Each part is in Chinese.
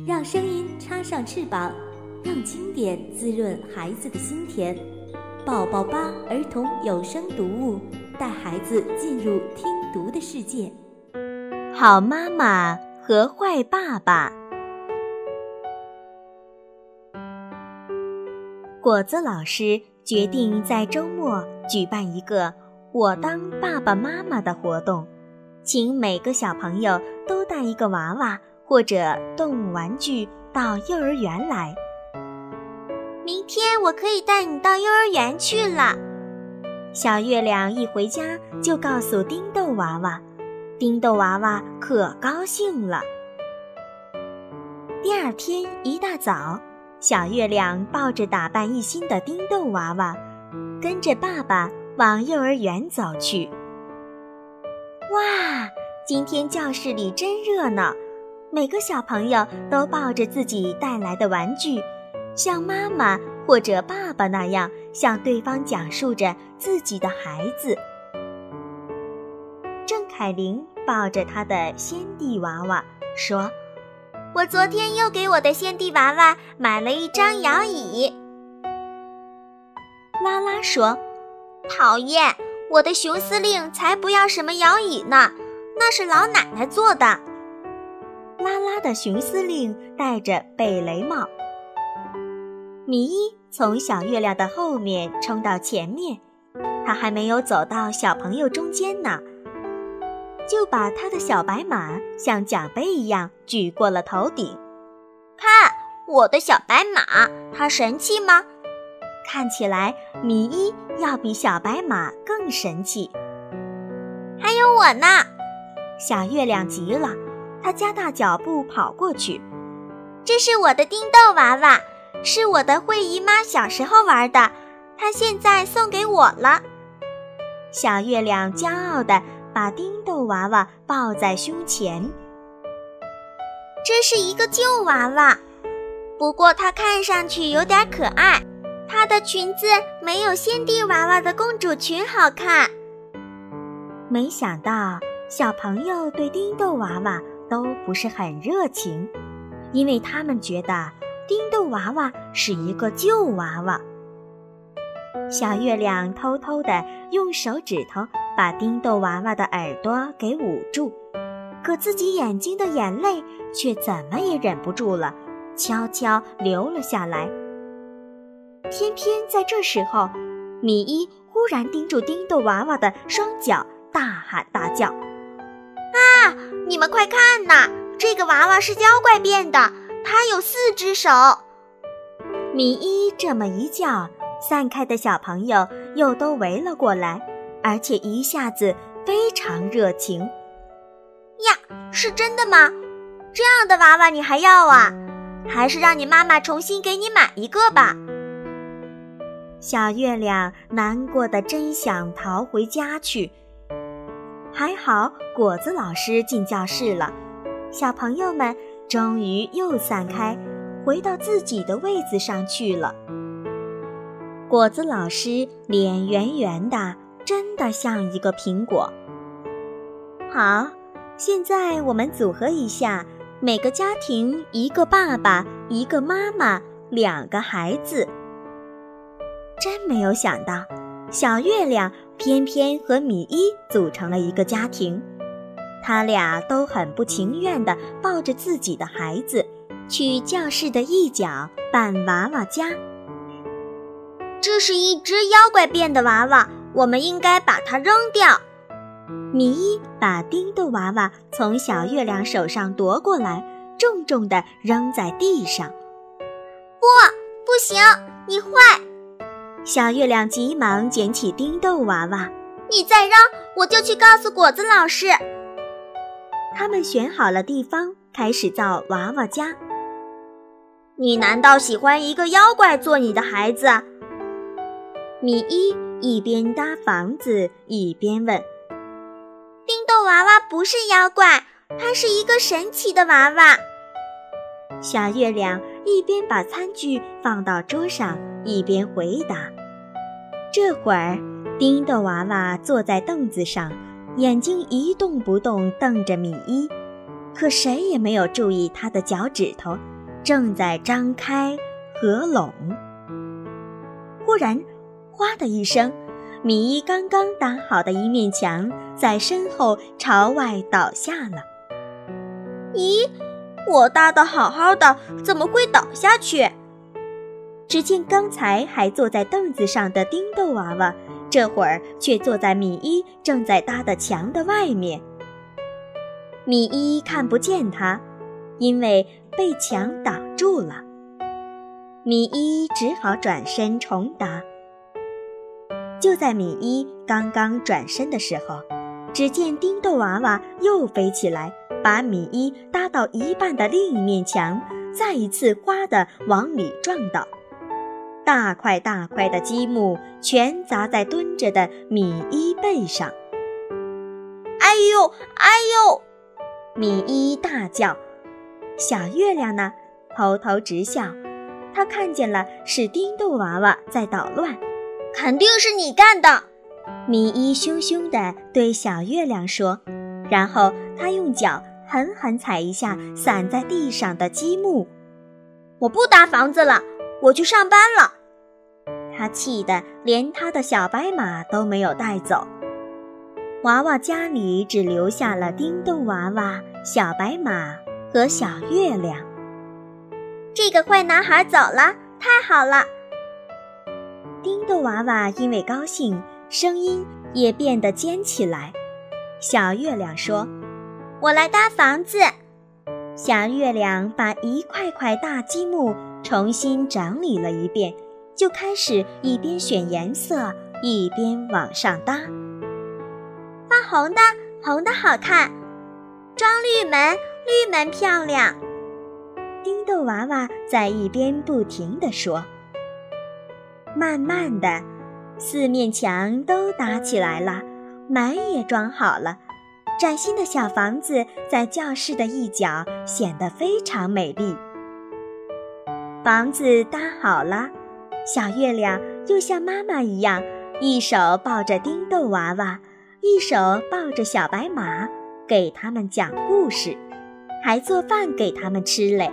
让声音插上翅膀，让经典滋润孩子的心田。宝宝吧儿童有声读物，带孩子进入听读的世界。 好妈妈和坏爸爸。果子老师决定在周末举办一个我当爸爸妈妈的活动，请每个小朋友都带一个娃娃或者动物玩具到幼儿园来。 明天我可以带你到幼儿园去了。 小月亮一回家就告诉丁豆娃娃，丁豆娃娃可高兴了。第二天一大早，小月亮抱着打扮一新的丁豆娃娃，跟着爸爸往幼儿园走去。哇，今天教室里真热闹，每个小朋友都抱着自己带来的玩具，像妈妈或者爸爸那样向对方讲述着自己的孩子。郑凯琳抱着她的先帝娃娃说， 我昨天又给我的先帝娃娃买了一张摇椅。 拉拉说， 讨厌，我的熊司令才不要什么摇椅呢，那是老奶奶做的。 拉拉的熊司令戴着贝雷帽。米伊从小月亮的后面冲到前面，他还没有走到小朋友中间呢，就把他的小白马像奖杯一样举过了头顶。 看，我的小白马，它神气吗？ 看起来米伊要比小白马更神气。 还有我呢！ 小月亮急了，他加大脚步跑过去。 这是我的丁豆娃娃，是我的慧姨妈小时候玩的，她现在送给我了。 小月亮骄傲地把丁豆娃娃抱在胸前。 这是一个旧娃娃，不过它看上去有点可爱，她的裙子没有先帝娃娃的公主裙好看。 没想到小朋友对丁豆娃娃都不是很热情，因为他们觉得丁豆娃娃是一个旧娃娃。小月亮偷偷地用手指头把丁豆娃娃的耳朵给捂住，可自己眼睛的眼泪却怎么也忍不住了，悄悄流了下来。偏偏在这时候，米伊忽然盯住丁豆娃娃的双脚，大喊大叫， 啊，你们快看呐，这个娃娃是妖怪变的，它有4只手。 米伊这么一叫，散开的小朋友又都围了过来，而且一下子非常热情。 呀，是真的吗？这样的娃娃你还要啊？还是让你妈妈重新给你买一个吧。 小月亮难过的真想逃回家去。还好果子老师进教室了，小朋友们终于又散开，回到自己的位子上去了。果子老师脸圆圆的，真的像一个苹果。好，现在我们组合一下，每个家庭一个爸爸，一个妈妈，2个孩子。真没有想到，小月亮偏偏和米伊组成了一个家庭。他俩都很不情愿地抱着自己的孩子，去教室的一角办娃娃家。 这是一只妖怪变的娃娃，我们应该把它扔掉。 米伊把丁豆娃娃从小月亮手上夺过来，重重地扔在地上。 不行，你坏！ 小月亮急忙捡起丁豆娃娃。 你再扔，我就去告诉果子老师。 他们选好了地方，开始造娃娃家。 你难道喜欢一个妖怪做你的孩子？ 米伊一边搭房子一边问。 丁豆娃娃不是妖怪，它是一个神奇的娃娃。 小月亮一边把餐具放到桌上，一边回答。这会儿，丁豆娃娃坐在凳子上，眼睛一动不动瞪着米伊，可谁也没有注意他的脚趾头， 正在张开合拢。忽然，哗的一声，米伊刚刚搭好的一面墙在身后朝外倒下了。 咦，我搭得好好的，怎么会倒下去？ 只见刚才还坐在凳子上的叮豆娃娃，这会儿却坐在米伊正在搭的墙的外面。米伊看不见他，因为被墙挡住了。米伊只好转身重搭。就在米伊刚刚转身的时候，只见叮豆娃娃又飞起来，把米伊搭到一半的另一面墙再一次哗地往里撞倒。大块大块的积木全砸在蹲着的米伊背上。 哎呦哎呦！ 米伊大叫。小月亮呢，偷偷直笑，他看见了是叮豆娃娃在捣乱。 肯定是你干的！ 米伊凶凶地对小月亮说，然后他用脚狠狠踩一下散在地上的积木。 我不搭房子了，我去上班了。 他气得连他的小白马都没有带走。娃娃家里只留下了叮豆娃娃、小白马和小月亮。 这个坏男孩走了，太好了！ 叮豆娃娃因为高兴，声音也变得尖起来。小月亮说：“ 我来搭房子。” 小月亮把一块块大积木重新整理了一遍，就开始一边选颜色，一边往上搭。 发红的，红的好看；装绿门，绿门漂亮。 叮豆娃娃在一边不停地说。慢慢的，四面墙都搭起来了，门也装好了。崭新的小房子在教室的一角显得非常美丽。房子搭好了，小月亮又像妈妈一样，一手抱着叮豆娃娃，一手抱着小白马，给他们讲故事，还做饭给他们吃嘞。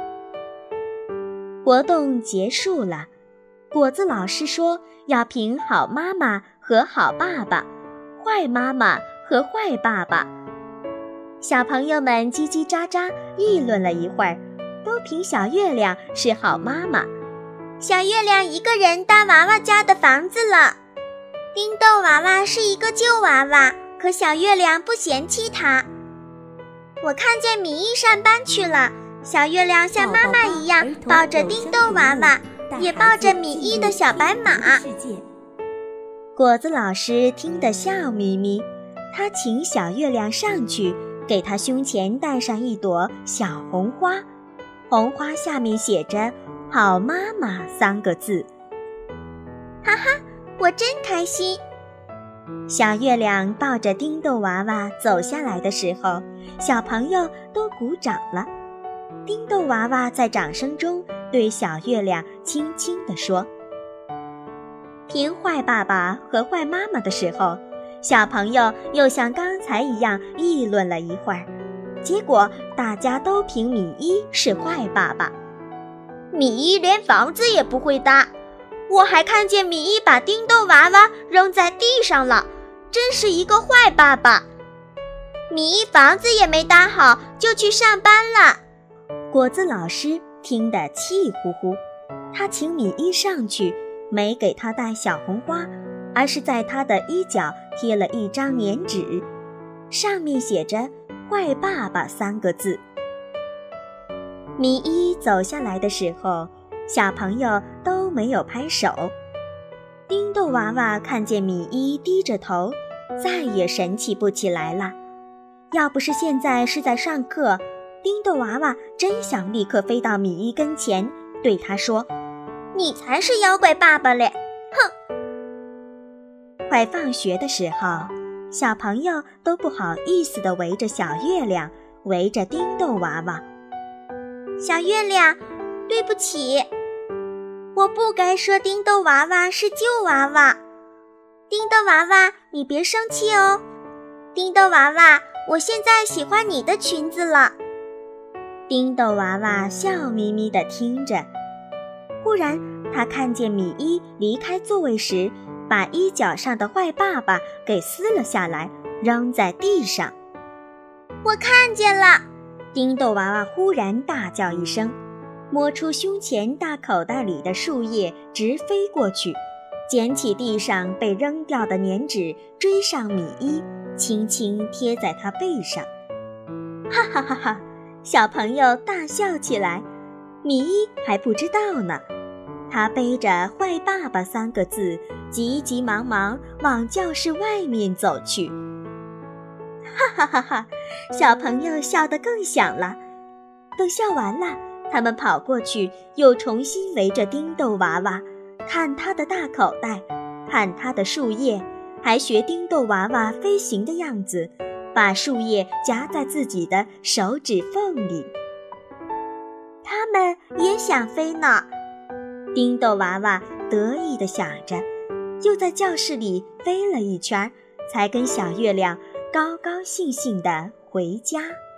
活动结束了，果子老师说要评好妈妈和好爸爸，坏妈妈和坏爸爸。小朋友们叽叽喳喳议论了一会儿，都评小月亮是好妈妈。 小月亮一个人搭娃娃家的房子了。叮豆娃娃是一个旧娃娃，可小月亮不嫌弃他。我看见米伊上班去了，小月亮像妈妈一样抱着叮豆娃娃，也抱着米伊的小白马。 果子老师听得笑眯眯，他请小月亮上去，给他胸前戴上一朵小红花，红花下面写着“好妈妈”3个字。 哈哈，我真开心。 小月亮抱着叮豆娃娃走下来的时候，小朋友都鼓掌了。叮豆娃娃在掌声中对小月亮轻轻地说。评坏爸爸和坏妈妈的时候，小朋友又像刚才一样议论了一会儿，结果大家都评米伊是坏爸爸。 米伊连房子也不会搭，我还看见米伊把叮豆娃娃扔在地上了，真是一个坏爸爸。米伊房子也没搭好就去上班了。 果子老师听得气呼呼，他请米伊上去，没给他戴小红花，而是在他的衣角贴了一张粘纸，上面写着“坏爸爸”3个字。米伊走下来的时候，小朋友都没有拍手。叮豆娃娃看见米伊低着头，再也神气不起来了。要不是现在是在上课，叮豆娃娃真想立刻飞到米伊跟前，对他说：“ 你才是妖怪爸爸嘞！”哼！ 快放学的时候，小朋友都不好意思地围着小月亮，围着叮豆娃娃。 小月亮，对不起，我不该说叮豆娃娃是旧娃娃。叮豆娃娃，你别生气哦。叮豆娃娃，我现在喜欢你的裙子了。 叮豆娃娃笑眯眯地听着。忽然，他看见米一离开座位时，把衣角上的坏爸爸给撕了下来，扔在地上。 我看见了！ 叮豆娃娃忽然大叫一声，摸出胸前大口袋里的树叶，直飞过去，捡起地上被扔掉的粘纸，追上米一，轻轻贴在他背上。哈哈哈哈！小朋友大笑起来。米一还不知道呢，他背着“坏爸爸”3个字，急急忙忙往教室外面走去。哈哈哈哈！小朋友笑得更响了。等笑完了，他们跑过去，又重新围着叮豆娃娃，看他的大口袋，看他的树叶，还学叮豆娃娃飞行的样子，把树叶夹在自己的手指缝里。他们也想飞呢，叮豆娃娃得意地想着，又在教室里飞了一圈，才跟小月亮高高兴兴地回家。